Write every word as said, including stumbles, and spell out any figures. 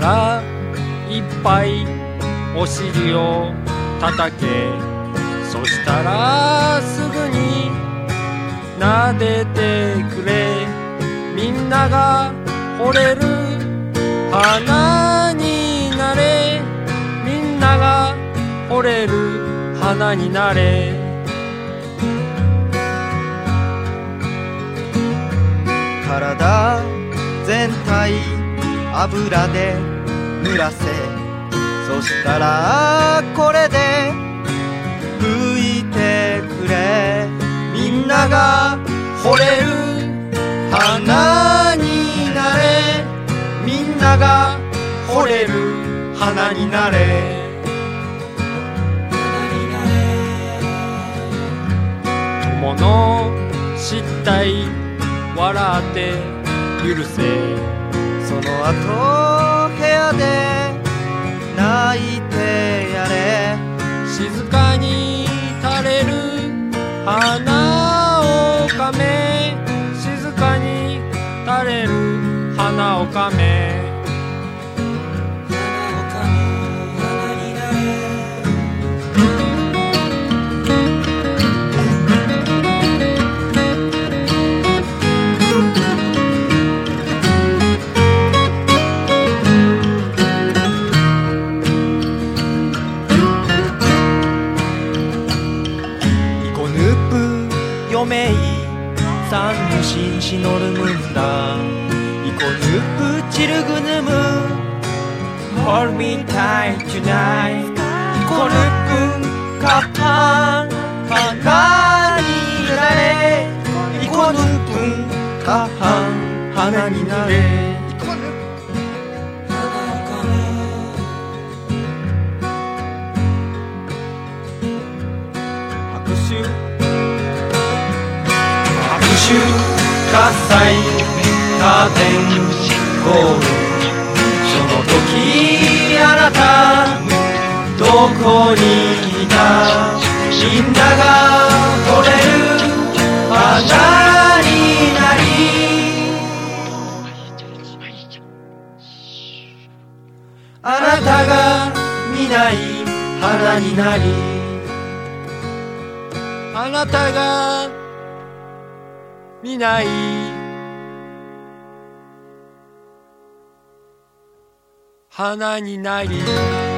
らいっぱいお尻を叩け。そしたらすぐに撫でてくれ。みんなが惚れる花になれ。みんなが惚れる花になれ。 体全体油で濡らせ。そしたらこれで拭いてくれ。みんなが惚れる花になれ。みんなが惚れる花になれ。 友の失態笑って許せ。 その後部屋で泣いてやれ。 静かに垂れる花をかめ。静かに垂れる花をかめ。 めい三ぬしんしのるむんだ。イコヌプチルグヌム Hold me tight tonight。 イコヌプカパン花になれ。イコヌプカパン花になれ。火災カーテンコール。その時あなたどこにいた。みんなが惚れる花になり。あなたが見ない花になり。 あなたが見ない花になり。